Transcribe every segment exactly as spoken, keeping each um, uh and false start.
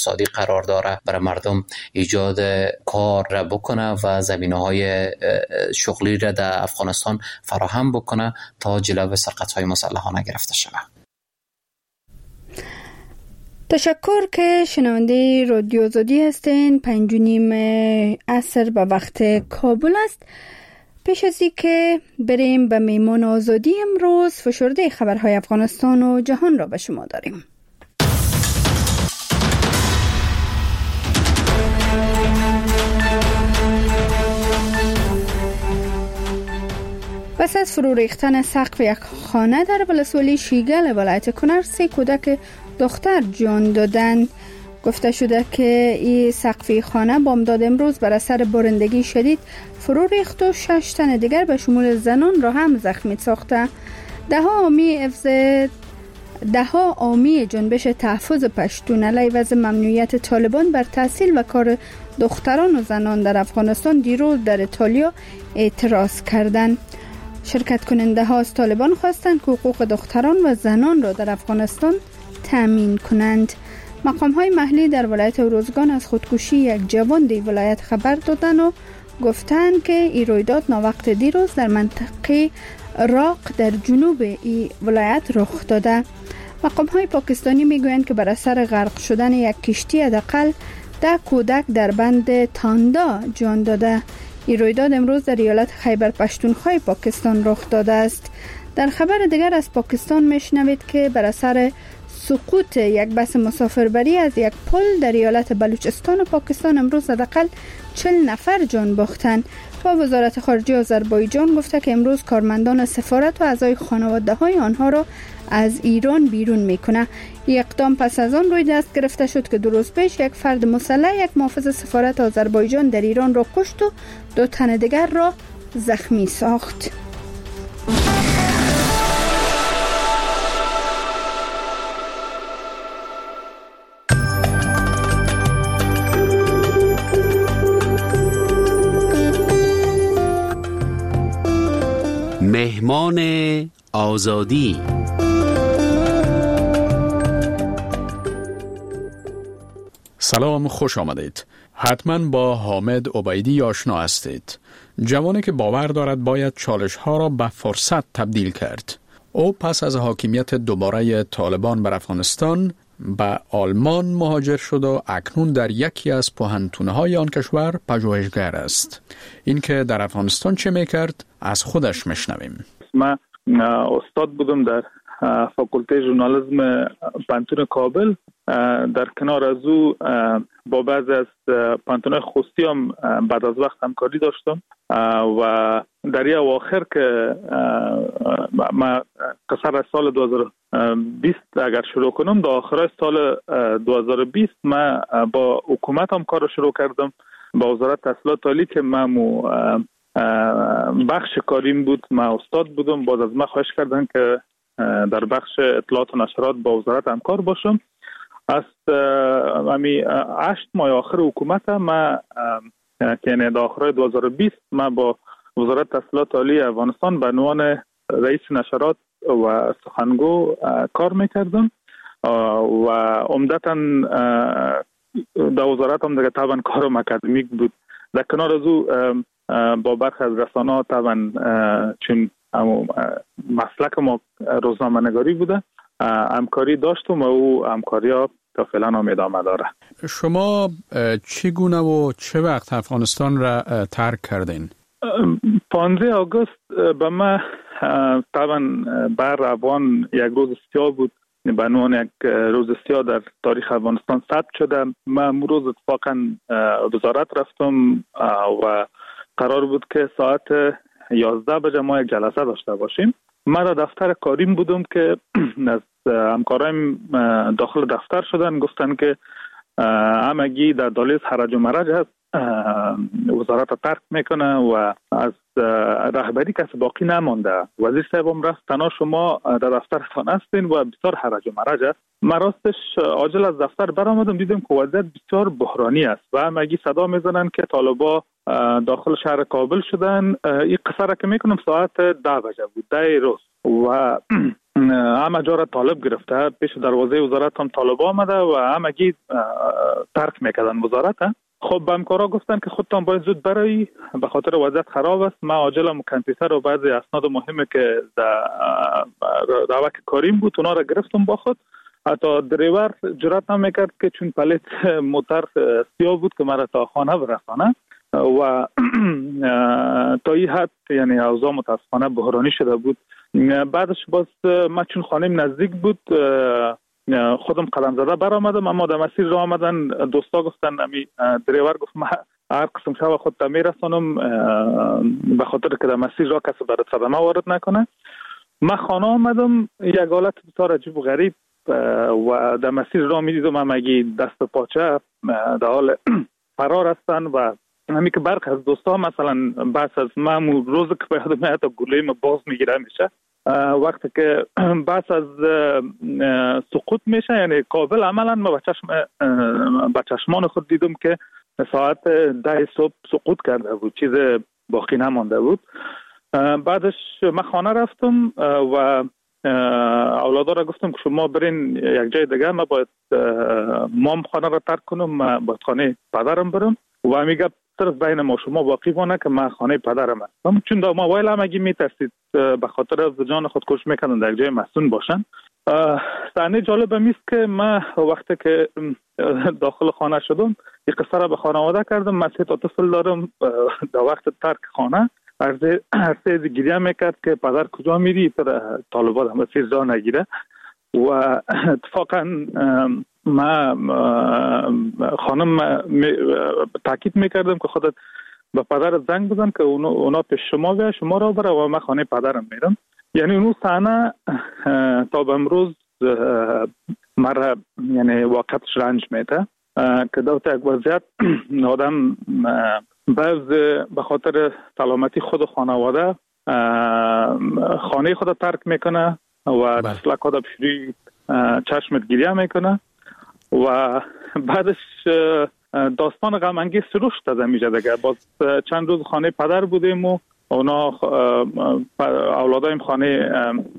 اقتصادی قرار داره برای مردم ایجاد کار را بکنه و زمینه‌های شغلی را در افغانستان فراهم بکنه تا جلو سرقت‌های مسلحانه گرفته شود. تشکر که شنونده رادیو آزادی هستین. پنج و نیم عصر به وقت کابل است. پیش از این که بریم به میمان آزادی امروز، فشرده خبرهای افغانستان و جهان را به شما داریم. پس از فرو ریختن سقف یک خانه در ولسوالی شیگل ولایت کنر، سه کودک دختر جان دادند. گفته شده که این سقف خانه بامداد امروز بر اثر بارندگی شدید فرو ریخت و شش تن دیگر به شمول زنان را هم زخمی ساخته. ده ها آمی افز ده ها آمی جنبش تحفظ پشتون علیه وضع ممنوعیت طالبان بر تحصیل و کار دختران و زنان در افغانستان دیروز در ایتالیا اعتراض کردند. شرکت کننده ها از طالبان خواستند که حقوق دختران و زنان را در افغانستان تامین کنند. مقام های محلی در ولایت اروزگان از خودکشی یک جوان در ولایت خبر دادند و گفتند که این رویداد ناوقت دیروز در منطقه راق در جنوب این ولایت رخ داده. مقام های پاکستانی میگویند که بر اثر غرق شدن یک کشتی حداقل ده کودک در بند تاندا جان داده. این رویداد امروز در ایالت خیبر پشتونخوا پاکستان رخ داده است. در خبر دیگر از پاکستان میشنوید که بر اثر سقوط یک بس مسافربری از یک پل در ایالت بلوچستان پاکستان امروز حداقل چهل نفر جان باختند و وزارت خارجه آذربایجان گفته که امروز کارمندان سفارت و اعضای خانواده های آنها را از ایران بیرون میکنه. این اقدام پس از آن روی دست گرفته شد که دو روز پیش یک فرد مسلح یک محافظ سفارت آذربایجان در ایران را کشت و دو تن دیگر را زخمی ساخت. مهمان آزادی. سلام، خوش آمدید. حتما با حامد عبیدی آشنا هستید. جوانی که باور دارد باید چالش ها را به فرصت تبدیل کرد. او پس از حاکمیت دوباره طالبان بر افغانستان به آلمان مهاجر شد و اکنون در یکی از پوهنتون‌های آن کشور پژوهشگر است. این که در افغانستان چه میکرد از خودش میشنویم. من استاد بودم در فاکولته ژورنالیسم پانتون کابل. در کنار از او با بعضی از پانتون خصوصی هم بعد از وقت همکاری داشتم و در یه اواخر که ما قصر از سال دو هزار و بیست اگر شروع کنم، در آخرای سال دو هزار و بیست ما با حکومت هم کار شروع کردم، با وزارت تحصیلات عالی که من بخش کاریم بود. من استاد بودم، باز از من خواهش کردن که در بخش اطلاعات و نشرات با وزارت همکار باشم. از امی هشت ماه آخر حکومت ما که یعنی در آخر دو هزار و بیست ما با وزارت تحصیلات عالی افغانستان به عنوان رئیس نشرات و سخنگو کار میکردم و عمدتاً در وزارت هم دیگه طبعا کارم اکادمیک بود. در کنار از او با برخی از رسانه ها طبعا چون مسلک ما روزنامه نگاری بوده همکاری داشتم و او همکاری ها تا فعلا هم ادامه داره. شما چگونه و چه وقت افغانستان را ترک کردین؟ پانزده آگوست به ما طبعا بر افغان یک روز سیاه بود، به عنوان یک روز سیاه در تاریخ افغانستان ثبت شده. من امروز روز اتفاقا وزارت رفتم و قرار بود که ساعت یازده بجه ما یک جلسه داشته باشیم. من در دفتر کاریم بودم که از همکارایم داخل دفتر شدن، گفتن که همگی در دالیز حرج و مرج هست وزارت ترک میکنه و از رهبری کسی باقی نمانده. وزیر صاحب هم رفت، تنها شما در دفترتان هستین و بسیار حرج و مرج است. من راستش عاجل از دفتر برآمدم، دیدم که وضعیت بسیار بحرانی است و همگی صدا میزنن که طالبا داخل شهر کابل شدن. این قصه را که میکنم ساعت ده بجه بود، ده روز، و همه جا را طالب گرفته. پیش دروازه وزارت هم طالب آمده و همگی ترک میکردن وزارت. خب به همکارا گفتن که خودتان باید زود برایی، به خاطر وضعیت خراب است. ما عاجلم و کامپیوتر و بعضی اسناد مهمه که در روک کاریم بود اونا را گرفتم با خود. حتی دریور جرات نمیکرد که چون پلیت موتر سیاه بود که مرا تا خانه برسانه و تا این حد یعنی اوضاع متاسفانه بحرانی شده بود. بعدش باز ما چون خانم نزدیک بود خودم قدم زده برآمدم، اما در مسیر راه آمدن دوستا گفتن، امی دریور گفت ما هر قسم شب خود تا میرسانم به خاطر که در مسیر راه کسی برات صدمه وارد نکنه. من خانه آمدم، یک حالت بسیار عجیب و غریب و در مسیر راه میدیدم همگی دست پاچه در حال فرار هستن و همی که برخ از دوستا مثلا بس از من روز که باید میاد تا گلوی ما باز میگیره میشه. وقتی که بس از سقوط میشه یعنی کابل عملا ما با چشمان خود دیدم که ساعت ده صبح سقوط کرده بود، چیز باقی نمانده بود. بعدش من خانه رفتم و اولادا را گفتم که شما برین یک جای دیگه، من باید مام خانه را ترک کنم، من باید خانه پدرم برم و همیگه طرف بین ما شما باقی مانه که من خانه پدرم هستم. چون در موبایل همگی میترسید به خاطر از جان خود کش میکنن در جای مسون باشن. صحنه جالب هم است که من وقتی که داخل خانه شدم یک قصه را به خانواده کردم. من سه تا طفل دارم. در وقت ترک خانه هر سه گریه میکرد که پدر کجا میری، پر طالبان هم مسیر راه نگیره. و اتفاقا ما خانم تاکید میکردم که خودت به پدر زنگ بزن که اونا پیش شما بیای، شما را بره و من خانه پدرم میرم. یعنی اون صحنه تا به امروز مرا یعنی واقعتش رنج میده که دوت یک وضعیت آدم بعض به خاطر سلامتی خود خانواده خانه خود ترک میکنه و دستلک خود بشوری چشمت گریه میکنه و بعدش داستان غم انگیز شروع شد از میشه دیگه. باز چند روز خانه پدر بودیم و اونا اولادایم خانه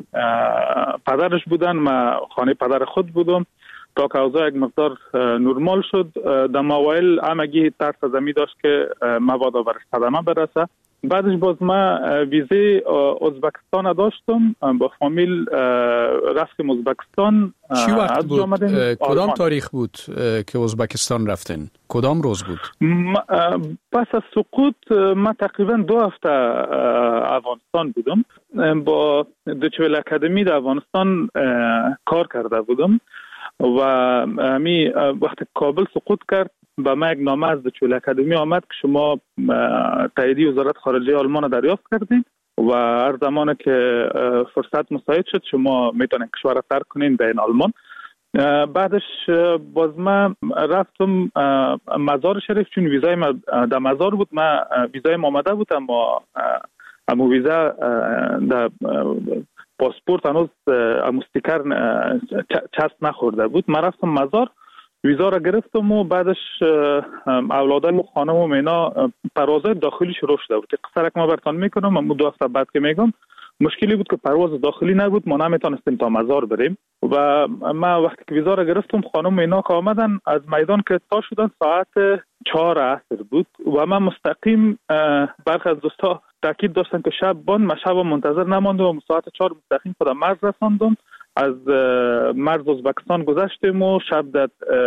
پدرش بودن، من خانه پدر خود بودم تا که اوضاع یک مقدار نرمال شد. در موایل همگی ترس از می داشت که مبادا برش صدمه برسه. بعدش باز ما ویزه ازبکستان داشتم، با فامیل رفتیم ازبکستان. چی وقت بود؟ کدام تاریخ بود که ازبکستان رفتین؟ کدام روز بود؟ پس از سقوط ما تقریبا دو هفته افغانستان بودم. با دوچویل اکادمی در افغانستان کار کرده بودم و همی وقت کابل سقوط کرد با ما یک نامه از دوچویل اکادمی آمد که شما تاییدی وزارت خارجه آلمان دریافت کردین و هر زمان که فرصت مساعد شد شما میتونین کشور را ترک کنین بین آلمان. بعدش باز ما رفتم مزار شریف، چون ویزای ما در مزار بود. ما ویزای ما آمده بود اما اما ویزا در پاسپورت هنوز اموستیکر چسب نخورده بود. من رفتم مزار، ویزا را گرفتم و بعدش اولادای خانم و اینا پروازهای داخلی شروع شده بود. قصه را که ما براتون میکنم، اما دو هفته بعد که میگم مشکلی بود که پرواز داخلی نبود، ما نمیتونستیم تا مزار بریم و ما وقتی که ویزا را گرفتم خانم اینا که آمدن از میدان که تا شدن ساعت چهار عصر بود و من مستقیم برخی از دوستا تاکید داشتن که شب بان، من شب منتظر نماندم و ساعت چهار مستقیم خودم مرز رساندم. از مرز ازبکستان گذشتیم و شب در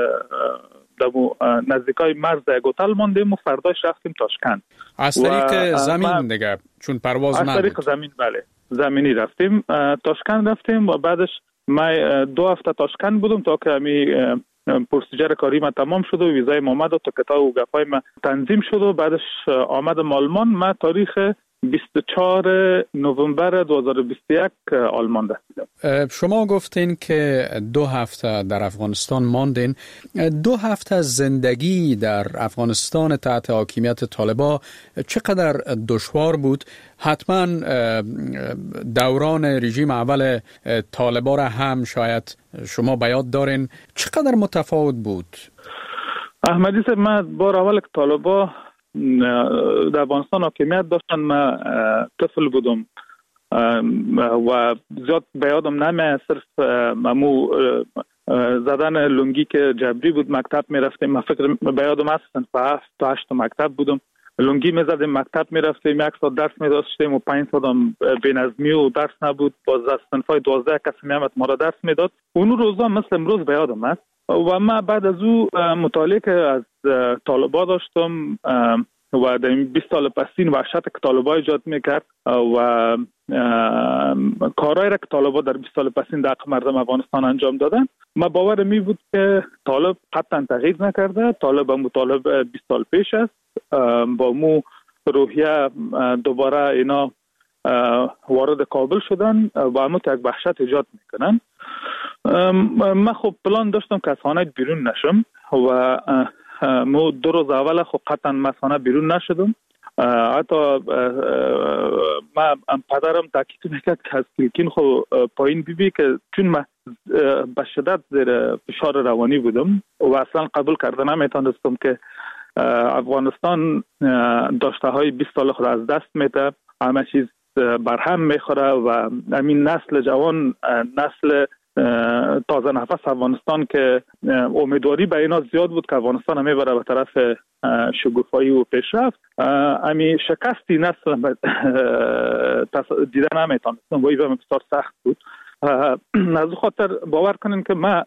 نزدیکای مرز در هتل ماندیم و فرداش رفتیم تاشکند. از طریق زمین دیگه، چون پرواز نبود. از طریق زمین، بله زمینی رفتیم تاشکند رفتیم و بعدش من دو هفته تاشکند بودم تا که همی پروسیجر کاری ما تمام شد و ویزای ما آمد و تا کتاب و گپای ما تنظیم شد و بعدش آمدم آلمان. من تاریخ بیست و چهارم نوامبر دو هزار و بیست و یک آلمان رسیدم. شما گفتین که دو هفته در افغانستان ماندین. دو هفته زندگی در افغانستان تحت حاکمیت طالبان چقدر دشوار بود؟ حتما دوران رژیم اول طالبان را هم شاید شما به یاد دارین. چقدر متفاوت بود؟ احمدی صاحب، من بار اول که طالبان در افغانستان حاکمیت داشتن من طفل بودم و زیاد به یادم نمیاد، صرف امو زدن لنگی که جبری بود مکتب میرفتیم. من فکر به یادم هست صنف هفت تا هشت مکتب بودم، لنگی میزدیم مکتب میرفتیم، یک ساعت درس میداشتیم و پنج ساعت هم بی‌نظمی و درس نبود. باز از صنفای دوازده کسی میامد ما را درس میداد. اون روزا مثل امروز به یادم هست. و من بعد از او مطالعه که از طالبان داشتم و در این بیست سال پسین وحشت که طالبان ایجاد میکرد و کارهایی را که طالبان در بیست سال پسین در حق مردم افغانستان انجام دادن، من باور می بود که طالب قطعا تغییر نکرده. طالب هم طالب بیست سال پیش است، با مو روحیه دوباره اینا وارد کابل شدن و همون یک وحشت ایجاد میکنن. من خب پلان داشتم که از خانه بیرون نشم و مو دو روز اول خب قطعا من از خانه بیرون نشدم. حتی من پدرم تاکید میکرد که از کلکین خب پایین بیبی که چون من به شدت زیر فشار روانی بودم و اصلا قبول کرده نمیتونستم که افغانستان داشته های بیست سال خود از دست میده، همه چیز برهم میخوره و همین نسل جوان، نسل تازه نفس افغانستان که امیدواری به اینا زیاد بود که افغانستان هم میبره به طرف شگوفایی و پیشرفت، همین شکستی نسل دیده نمیتونستم و این بسیار سخت بود. از خاطر باور کنین که من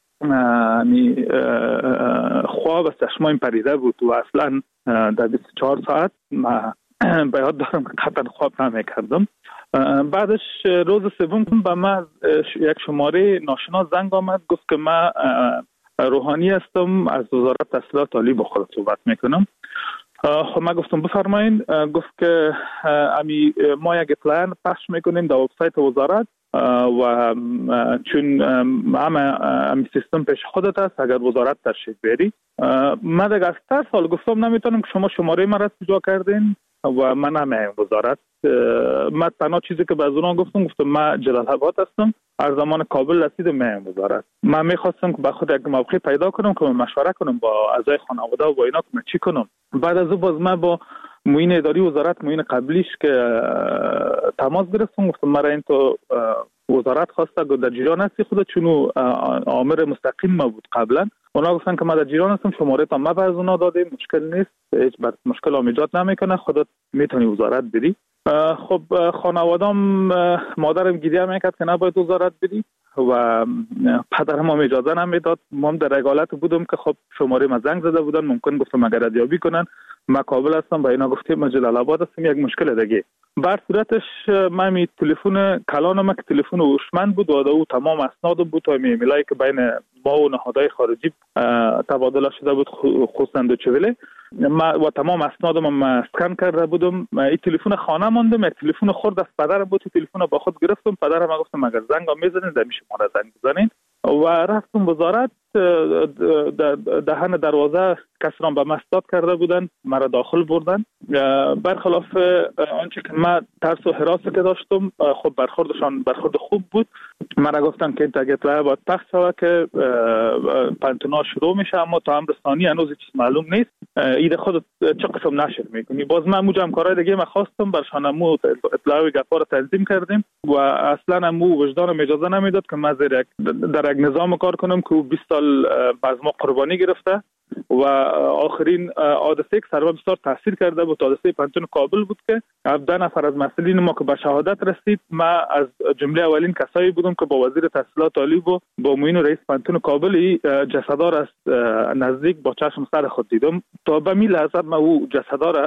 خواب از چشمایم پریده بود و اصلا در بیست و چهار ساعت من به یاد دارم که قطعا خواب نمیکردم. بعدش روز سوم به من یک شماره ناشناس زنگ آمد، گفت که من روحانی هستم، از وزارت تحصیلات عالی با خود صحبت میکنم. خب من گفتم بفرمایین. گفت که امی ما یک اطلاع پخش میکنیم در وبسایت وزارت و چون همه امی سیستم پیش خودت است، اگر وزارت تشریف بیاری. من دیگه از ترس سال گفتم نمیتونم که شما شماره من را جا کردین و من همه وزارت. من تنها چیزی که به از اونا گفتم گفتم من جلال آباد هستم، از زمان کابل رسیدم من وزارت. من میخواستم که به خود یک موقع پیدا کنم که مشوره کنم با اعضای خانواده و با اینا که من چی کنم. بعد از اون باز من با معین اداری وزارت، معین قبلیش که تماس گرفتم، گفتم مرا این تو وزارت خواسته که در جریان هستی خودت، چون آمر مستقیم ما بود قبلا. اونا گفتن که ما در جریان هستم، شماره تا ما به از اونا دادیم، مشکل نیست، هیچ مشکل هم ایجاد نمیکنه، خودت میتونی وزارت بری. خب خانوادم مادرم گریه میکرد که نباید وزارت بری و پدرم هم اجازه نمیداد. ما هم در حالت بودم که خب شماره ما زنگ زده بودن، ممکن گفتم اگر ردیابی کنن ما کابل هستم، با اینا گفتیم ما جلال آباد هستم، یک مشکل دیگه. بر صورتش من می تلفن کلانم که تلفن هوشمند بود و او تمام اسناد بود و ایمیلایی که بین ما و نهادهای خارجی تبادله شده بود، خصوصا دوچوله و تمام اسنادم من اسکن کرده بودم. این تلفن خانه ماندم، یک تلفن خرد از پدرم بود، تلفن با خود گرفتم. پدرم ما گفتم اگر زنگ میزنید در میشه ما زنگ بزنید و رفتم وزارت. دهن دروازه کسران به مستاد کرده بودن، مرا داخل بردن. برخلاف آنچه که من ترس و حراسی که داشتم، خب برخوردشان برخورد خوب بود. مرا گفتن که این تاگتلایه باید پخش شود که پنتونا شروع میشه، اما تا امر ثانی هنوز چیز معلوم نیست، ایده خود چه قسم نشر میکنی. باز من موجم کارهای دیگه من خواستم برشان امو اطلاعی گپا رو تنظیم کردیم و اصلا امو وجدانم اجازه نمیداد که من در یک نظام کار کنم که بیست سال باز ما قربانی گرفته و آخرین حادثه که سر بسیار تاثیر کرده بود حادثه پانتون کابل بود که هفده نفر از مسئولین ما که به شهادت رسید. ما از جمله اولین کسایی بودم که با وزیر تحصیلات عالی و با معین رئیس پانتون کابل جسدا را از نزدیک با چشم سر خود دیدم. تا به می لحظه ما او جسدا را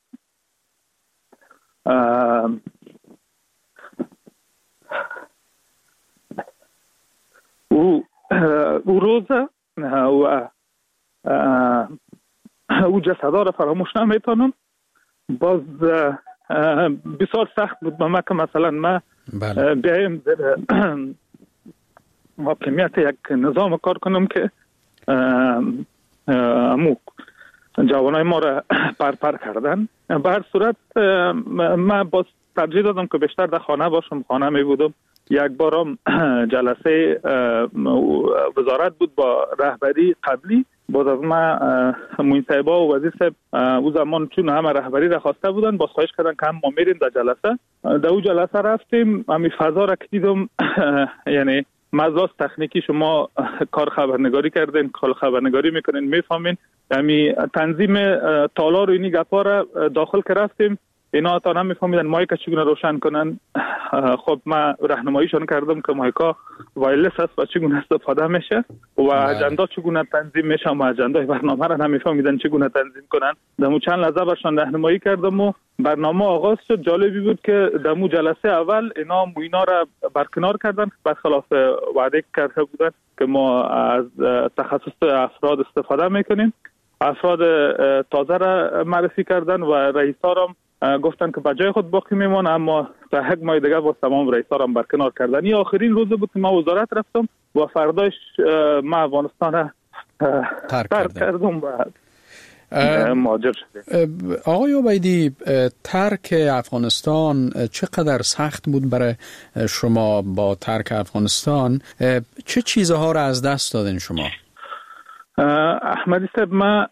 او او روز و او جسدا را فراموش نمیتونم. باز بسیار سخت بود به ما که مثلا ما بله. بیایم حاکمیت یک نظام کار کنم که امو جوانای ما را پر پر کردن. به هر صورت من باز ترجیح دادم که بیشتر در خانه باشم. خانه می بودم. یک بارم جلسه وزارت بود با رهبری قبلی. باز از ما موین صاحبا و وزیر صاحب او زمان چون همه رهبری را خواسته بودن باز خواهش کردن که هم ما میریم در جلسه. در او جلسه رفتیم. همین فضا را که دیدم یعنی مزاج تکنیکی شما کار خبرنگاری کردین، کار خبرنگاری میکنین میفهمین. یعنی تنظیم تالار و اینی گپا را داخل که رفتیم اینا تا نمیفهمیدن مایک چگونه روشن کنن. خب من راهنماییشون کردم که مایکا وایرلس است و چگونه استفاده میشه و اجندا چگونه تنظیم میشه و اجندای برنامه را نمیفهمیدن چگونه تنظیم کنن. دمو چند لحظه برشان راهنمایی کردم و برنامه آغاز شد. جالبی بود که دمو جلسه اول اینا موینا را برکنار کردن برخلاف وعده کرده بودن که ما از تخصص افراد استفاده میکنیم. افراد تازه را معرفی کردن و رئیسا را گفتن که بجای خود باقی میمون اما تا یک ماه دیگه با تمام رئیسا را برکنار کردن. این آخرین روز بود که ما وزارت رفتم و فرداش ما افغانستان ترک کردم و مهاجر شدیم. آقای عبیدی، ترک افغانستان چقدر سخت بود برای شما؟ با ترک افغانستان چه چیزها را از دست دادین شما؟ احمدی صاحب، ما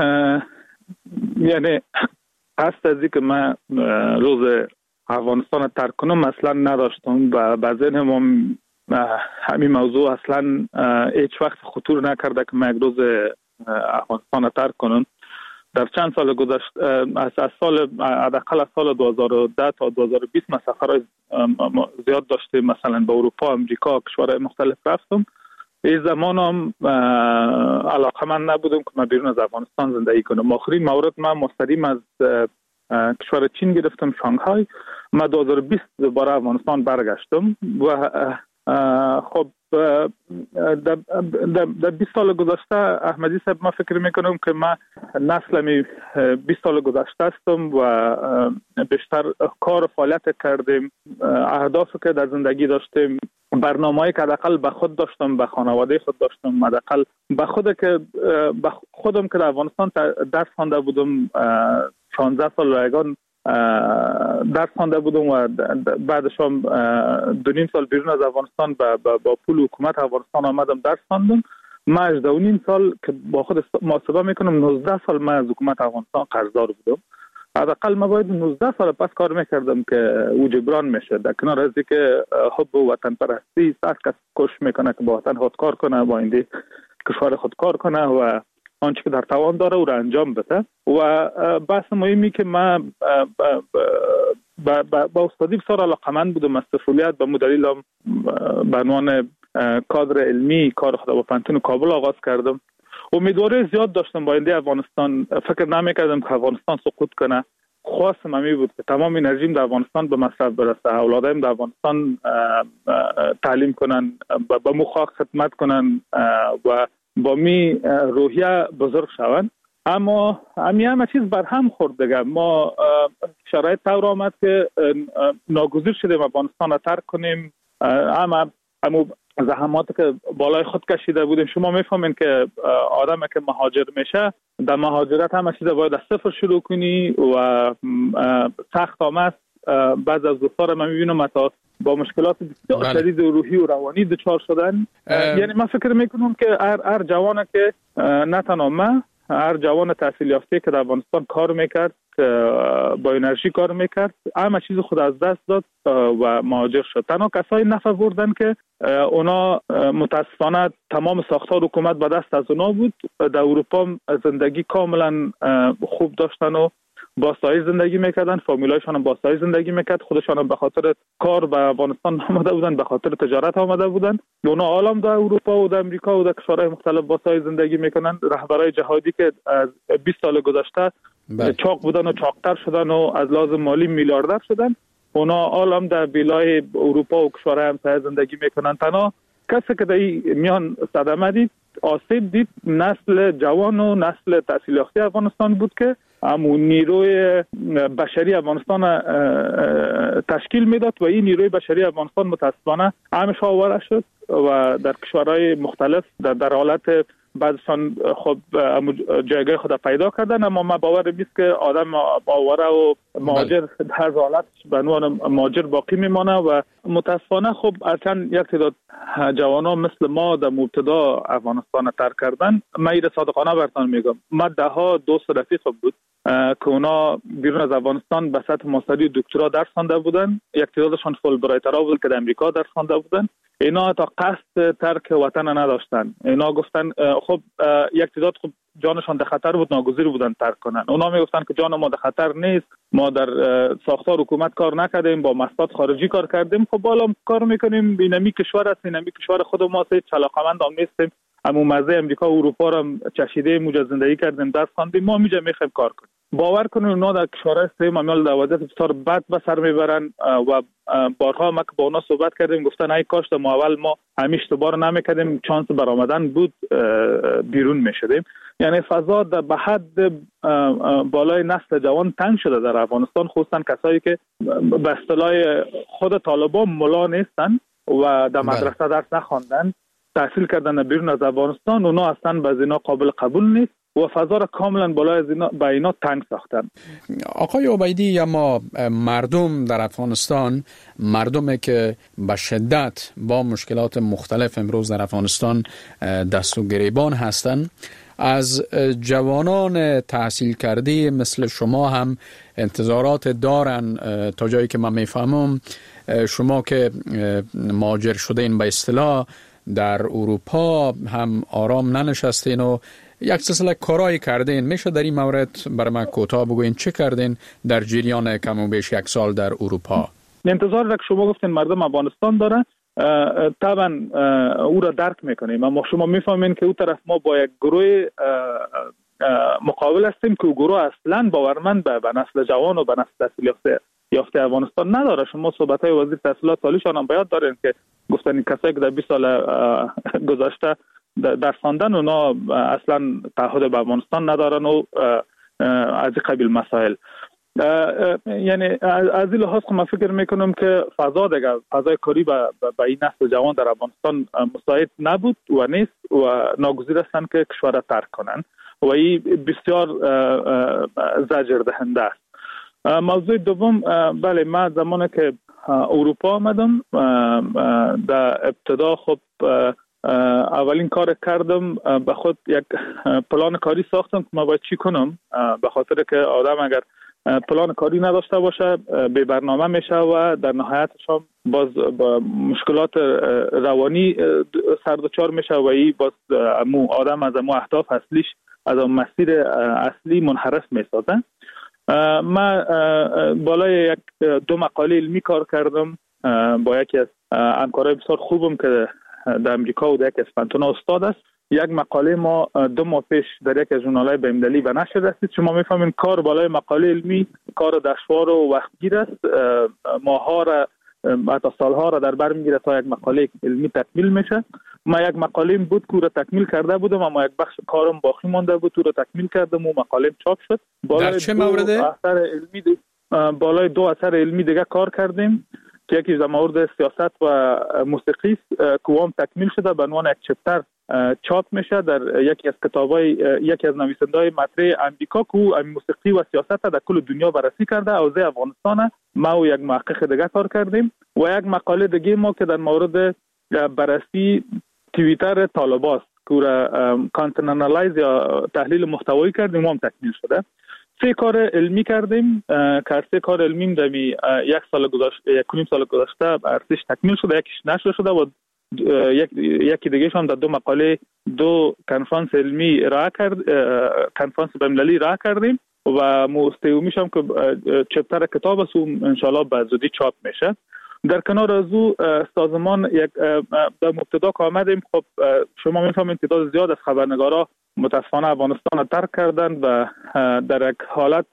یعنی قصد از که من روز افغانستان ترک کنم اصلا نداشتم و به ذهنم همین موضوع اصلا هیچ وقت خطور نکرده که من یک روز افغانستان ترک کنم. در چند سال گذشت از سال حداقل از سال دو هزار و ده تا دو هزار و بیست سفرهای زیاد داشتیم، مثلا به اروپا، امریکا، کشورهای مختلف رفتم. این زمان هم علاقه من نبودم که من بیرون از افغانستان زندگی کنم. آخرین مورد من مستقیم از کشور چین گرفتم، شانگهای. من دو هزار و بیست دوباره افغانستان برگشتم و خب در بیست سال گذشته احمدی صاحب ما فکر میکنم که ما نسل می بیست سال گذشته هستم و بیشتر کار و فعالیت کردیم. اهدافی که در زندگی داشتیم، برنامه‌ای که حداقل به خود داشتم، به خانواده خود داشتم، حداقل به خود که به خودم که در افغانستان درس خوانده بودم، شانزده سال رایگان درس خوانده بودم و بعدش هم دو نیم سال بیرون از افغانستان با, با, با پول حکومت افغانستان آمدم درس خواندم. من هجده و نیم سال که با خود محاسبه میکنم نوزده سال من از حکومت افغانستان قرضدار بودم. حداقل من باید نوزده سال پس کار میکردم که او جبران میشه. در کنار از اینکه حب وطن پرستی، هر کس کوشش میکنه که با وطن خود کار کنه، با این کشور خود کار کنه و آنچه که در توان داره او را انجام بده. و بحث مهمی که من با, با, با استادی بسیار علاقمند بودم از طفولیت، به مدلیل هم به عنوان کادر علمی کار خود با پنتون کابل آغاز کردم. امیدواری زیاد داشتم با آینده افغانستان. فکر نمیکردم که افغانستان سقوط کنه. خواستم همی بود که تمام انرژیم در افغانستان به مصرف برسه، اولادایم در افغانستان تعلیم کنن، به مخاق خدمت کنن و با می روحیه بزرگ شوند. اما همی همه چیز بر هم خورد دیگه. ما شرایط طور آمد که ناگزیر شدیم افغانستان را ترک کنیم. اما امو زحماتی که بالای خود کشیده بودیم، شما میفهمین که آدم که مهاجر میشه در مهاجرت همه چیز باید از صفر شروع کنی و سخت آمد. بعد از دو سال من میبینم حتی با مشکلات بسیار شدید روحی و روانی دچار شدن. یعنی من فکر میکنم که هر هر جوانه که نه تنها من، هر جوان تحصیل یافته که در افغانستان کار میکرد، با انرژی کار میکرد، همه چیز خود از دست داد و مهاجر شد. تنها کسایی نفع بردن که اونا متاسفانه تمام ساختار حکومت به دست از اونا بود. در اروپا زندگی کاملا خوب داشتن و با سایه زندگی میکردن، فامیلایشان هم با سایه زندگی میکرد، خودشان هم به خاطر کار به افغانستان آمده بودن، به خاطر تجارت آمده بودن. اونا عالم در اروپا و در امریکا و در کشورهای مختلف با سایه زندگی میکنن. رهبرای جهادی که از بیست سال گذشته چاق بودن و چاقتر شدن و از لازم مالی میلیاردر شدن، اونا عالم در ویلای اروپا و کشورهای همسایه زندگی میکنن. تنها کسی که در میان صدمه دید آسیب دید نسل جوان و نسل تحصیل یافته افغانستان بود که همون نیروی بشری افغانستان تشکیل میداد و این نیروی بشری افغانستان متاسفانه همش آواره شد و در کشورهای مختلف در, در حالت بعضشان خب جایگاه خود پیدا کردن، اما ما باور نیست که آدم آواره و مهاجر در هر حالت به عنوان مهاجر باقی میمانه و متاسفانه خب اصلا یک تعداد جوانان مثل ما در ابتدا افغانستان ترک کردن. من این صادقانه براتون میگم، ما ده ها دوست رفیق بود که اونا بیرون از افغانستان به سطح ماستری دکترا درس خوانده بودن، یک تعدادشان فولبرایترها بود که در امریکا درس خوانده بودن. اینا تا قصد ترک وطن نداشتن. اینا گفتن خب یک تعداد خب جانشان در خطر بود، ناگزیر بودن ترک کنن. اونا میگفتن که جان ما در خطر نیست، ما در ساختار حکومت کار نکردیم، با مصلحت خارجی کار کردیم، خب بالا کار میکنیم، اینمی کشور است، اینمی کشور خود ما است، چلاقمند هم نیستیم، همو مزه امریکا و اروپا رو چشیده موجه زندگی کردیم، درس خواندیم، ما میجا میخوایم کار کنیم. باور کنید اونا در کشورهای سیم عمل در وضعیت بسیار بد به سر میبرن و بارها ما که با اونا صحبت کردیم گفتن ای کاش ما اول ما همیشه اشتباه نمیکردیم، چانس برآمدن بود بیرون میشدیم. یعنی فضا در به حد بالای نسل جوان تنگ شده در افغانستان، خصوصا کسایی که به اصطلاح خود طالبان ملا نیستن و در مدرسه درس نخواندن، تحصیل کردن بیرون از افغانستان، اونا اصلا به اینا قابل قبول نیست و فضا را کاملا بالای از اینا به اینا تنگ ساختن. آقای عبیدی، اما مردم در افغانستان، مردمی که به شدت با مشکلات مختلف امروز در افغانستان دست و گریبان هستند، از جوانان تحصیل کرده مثل شما هم انتظارات دارن. تا جایی که من میفهمم شما که مهاجر شدین به اصطلاح در اروپا هم آرام ننشستین و یک سلسله کارایی کردین. میشه در این مورد برای من کوتاه بگوین چه کردین در جریان کم و بیش یک سال در اروپا؟ انتظار را که شما گفتین مردم افغانستان دارن طبعا او را درک میکنیم، اما شما میفهمین که او طرف ما با یک گروه مقابل هستیم که او گروه اصلا باورمند به نسل جوان و به نسل تحصیل یافته افغانستان نداره. شما صحبت های وزیر تحصیلات سالیشان هم بیاد دارین که گفتن کسایی که در بیست سال گذشته در خواندن اونا اصلا تعهد به افغانستان ندارن و از این قبیل مسائل. یعنی از این لحاظ من فکر میکنم که فضا دیگه فضای کاری به این نسل جوان در افغانستان مساعد نبود و نیست و ناگزیر هستن که کشور را ترک کنن و این بسیار زجر دهنده است. موضوع دوم، بله من زمانی که اروپا آمدم در ابتدا خب اولین کار کردم به خود یک پلان کاری ساختم که ما باید چی کنم، به خاطر که آدم اگر پلان کاری نداشته باشه به برنامه میشه و در نهایتش هم باز با مشکلات روانی سردچار میشه و این باز امو آدم از امو اهداف اصلیش از مسیر اصلی منحرف میسازه. من بالای یک دو مقاله علمی کار کردم با یکی از همکارای بسیار خوبم که در امریکا و در یک از پنتونا استاد است. یک مقاله ما دو ماه پیش در یک از ژورنال‌های بین‌المللی به نشر رسید. شما میفهمین کار بالای مقاله علمی کار دشوار و وقتگیر است، ماها را حتی سالها را در بر میگیره تا یک مقاله علمی تکمیل میشه. ما یک مقاله بود که را تکمیل کرده بودم اما یک بخش کارم باقی مانده بود، او را تکمیل کردم و مقاله چاپ شد. در چه مورده؟ اثر علمی دی... بالای دو اثر علمی دیگه کار کردیم که یکی در مورد سیاست و موسیقی است که هم تکمیل شده به عنوان یک چپتر چاپ میشه در یکی از کتابای یکی از نویسنده‌های مطرح امریکا که موسیقی و سیاست در کل دنیا بررسی کرده. حوزه افغانستان ما و یک محقق دیگه کار کردیم و یک مقاله دیگه ما که در مورد بررسی توییتر طالبان که را کانتنت انالایز یا تحلیل محتوایی کردیم هم تکمیل شده. سه کار علمی کردیم که سه کار علمی در یک سال گذشته یک نیم سال گذشته ارزش تکمیل شده، یکیش نشر شده و یک یکی دیگه هم در دو مقاله دو کنفرانس علمی را کرد کنفرانس بین‌المللی را کردیم و مستویمیش هم که چپتر کتاب است و ان شاء الله به زودی چاپ میشه. در کنار از او سازمان یک در مبتدا که آمدیم خب شما میفهمید تعداد زیاد از خبرنگارا متاسفانه افغانستان را ترک کردن و در یک حالت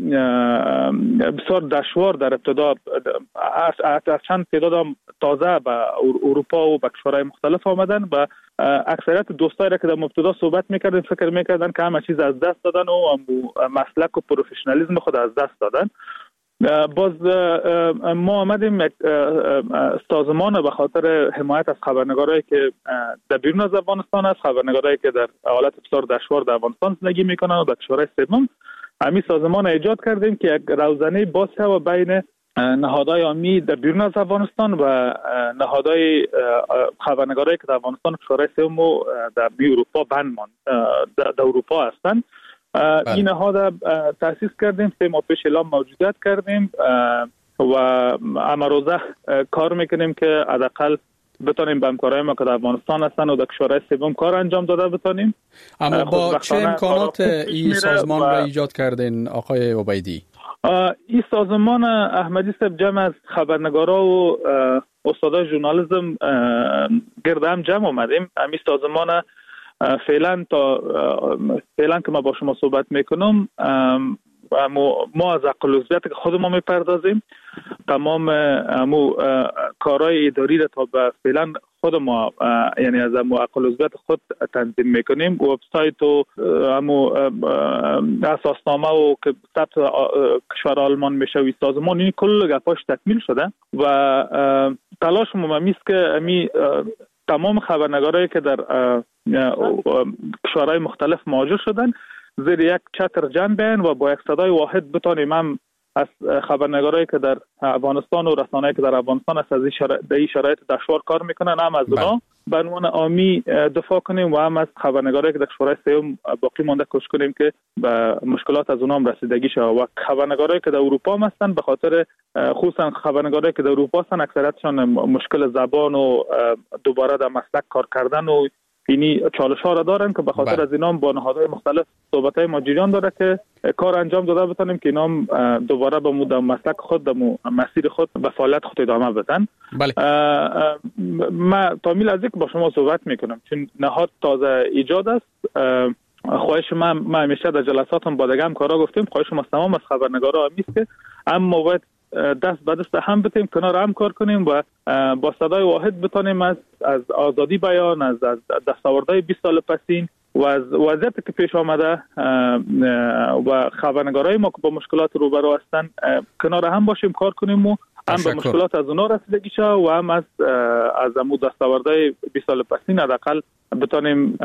بسیار دشوار در ابتدا از چند تعداد تازه به اروپا و به کشورهای مختلف آمدن و اکثریت دوستایی را که در ابتدا صحبت میکردن فکر میکردن که همه چیز از دست دادن و مسلک و پروفشنالیسم خود از دست دادن. باز ما آمدیم یک سازمان به خاطر حمایت از خبرنگارایی که در بیرون از افغانستان است، خبرنگارایی که در حالت بسیار دشوار در افغانستان زندگی میکنن و در کشورهای سوم، همین سازمان ایجاد کردیم که یک روزنه باز و بین نهادهای عامی در بیرون از افغانستان و نهادهای خبرنگارایی که در افغانستان کشورهای سوم و در اروپا بند مان در اروپا هستند. این نهاد تأسیس کردیم، سه ماه پیش اعلام موجودیت کردیم و امروزه کار میکنیم که حداقل بتونیم به همکارای ما که در افغانستان هستن و در کشورهای سوم کار انجام داده بتونیم. اما با چه امکانات این سازمان را ایجاد کردین آقای عبیدی؟ این سازمان احمدی صاحب جمع از خبرنگارا و استادای ژورنالیسم گرد هم جمع آمدیم. این سازمان فعلا تا فعلا که ما با شما صحبت میکنم ما از عقل عضویت که خود ما میپردازیم، تمام امو کارهای اداری را تا به فعلا خود ما یعنی از امو عقل عضویت خود تنظیم میکنیم. وبسایت و امو اساسنامه و که ثبت کشور آلمان میشه و سازمان این کل گپاش تکمیل شده و تلاش ما میست که امی تمام خبرنگارایی که در کشورهای مختلف مهاجر شدن زیر یک چتر جمع بین و با یک صدای واحد بتانیم هم از خبرنگارایی که در افغانستان و رسانه‌ای که در افغانستان است از این شرایط دشوار کار میکنن هم از اونا به عنوان عامی دفاع کنیم و هم از خبرنگارایی که در کشورهای سوم باقی مانده کوشش کنیم که به مشکلات از اونها هم رسیدگی شود. و خبرنگارایی که در اروپا هستن به خاطر خصوصا خبرنگارایی که در اروپا هستن اکثریتشان مشکل زبان و دوباره در مسلک کار کردن و اینی چالش ها را دارن که به خاطر از اینا با نهادهای مختلف صحبت های ما جریان داره که کار انجام داده بتونیم که اینا دوباره به مود مسلک خود در مسیر خود به فعالیت خود ادامه بدن. بله. ما تامیل از یک با شما صحبت میکنم چون نهاد تازه ایجاد است. خواهش من ما همیشه در جلساتم با دیگه هم کارا گفتیم، خواهش ما تمام از خبرنگارا همیست که اما باید دست به دست هم بتیم، کنار هم کار کنیم و با صدای واحد بتونیم از از آزادی بیان، از از دستاوردهای بیست سال پسین و از وضعیتی که پیش آمده و خبرنگارای ما که با مشکلات روبرو هستن کنار هم باشیم، کار کنیم و هم به مشکلات از اونها رسیدگی شد و هم از از امو دستاوردهای بیست سال پسین حداقل بتونیم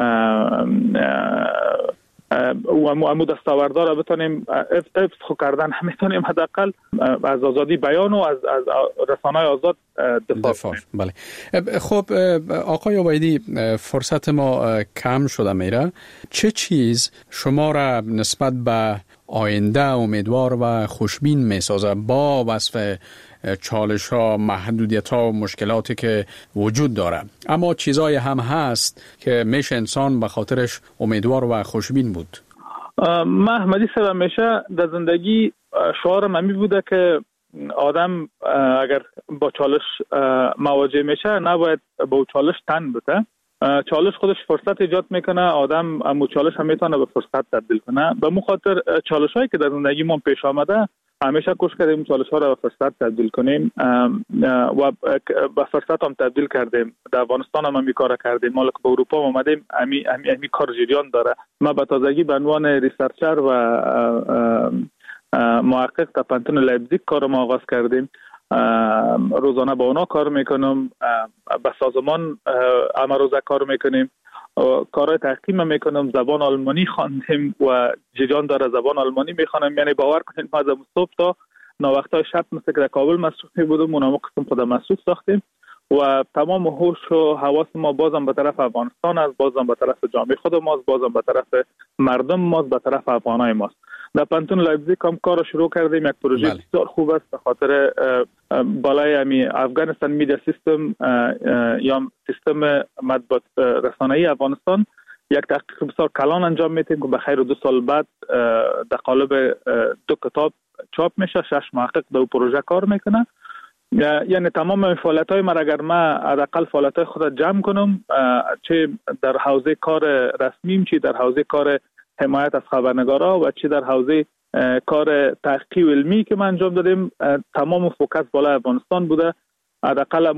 و امو دستاوردها را بتونیم حفظ کردن هم میتونیم حداقل از آزادی بیان و از از رسانه‌های آزاد دفاع, دفاع. کنیم. بله. خب آقای عبیدی فرصت ما کم شده میره، چه چیز شما را نسبت به آینده امیدوار و خوشبین میسازه با وصف چالش ها، محدودیت ها و مشکلاتی که وجود داره، اما چیزای هم هست که میشه انسان به خاطرش امیدوار و خوشبین بود؟ من احمدی صاحب همیشه در زندگی شعارم همی بوده که آدم اگر با چالش مواجه میشه نباید با چالش تن بده. چالش خودش فرصت ایجاد میکنه، آدم امو چالش هم میتونه به فرصت تبدیل کنه. به مو خاطر چالش هایی که در زندگی ما پیش آمده همیشه کوشش کردیم چالش ها را به فرصت تبدیل کنیم و به فرصت هم تبدیل کردیم. در افغانستان هم همی کار کردیم، مالک به اروپا هم آمدیم، همی همی همی کار جریان داره. ما به تازگی به عنوان ریسرچر و محقق در پانتون لایپزیگ کار ما آغاز کردیم. روزانه با اونا کار میکنم، به سازمان امروزه کار میکنیم، کارهای تحقیق میکنم، زبان آلمانی خواندیم و جریان داره زبان آلمانی میخوانم. یعنی باور کنید ما از صبح تا ناوقتای شب مثل که در کابل مصروف بودم اونم قسم خود مصروف ساختیم و تمام هوش و حواس ما بازم به طرف افغانستان است، بازم به طرف جامعه خود ماست، بازم به طرف مردم ماست، به طرف افغانای ماست. در پانتون لایپزیگ هم کار شروع کردیم، یک پروژه بله. بسیار خوب است به خاطر بالای امی افغانستان میدیا سیستم یا سیستم مطبوعات رسانه‌ای افغانستان یک تحقیق بسیار کلان انجام میدیم که به خیر دو سال بعد در قالب دو کتاب چاپ میشه. شش محقق در پروژه کار میکنه. یعنی تمام فعالیت‌های ما اگر ما حداقل فعالیت‌های خود جمع کنم، چه در حوزه کار رسمیم، چه در حوزه کار حمایت از خبرنگارا و چه در حوزه کار تحقیق علمی که ما انجام دادیم، تمام فوکس بالای افغانستان بوده حداقل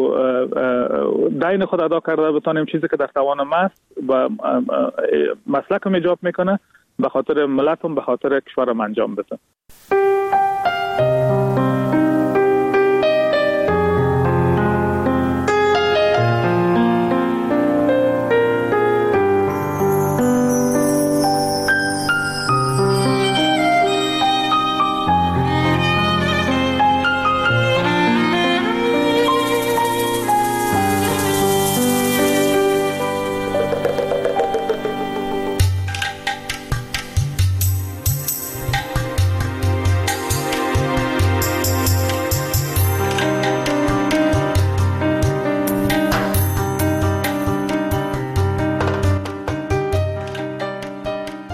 دین خود ادا کرده بتانیم چیزی که در توان ما است و مسلکم ایجاب میکنه به خاطر ملتم به خاطر کشورم انجام بده.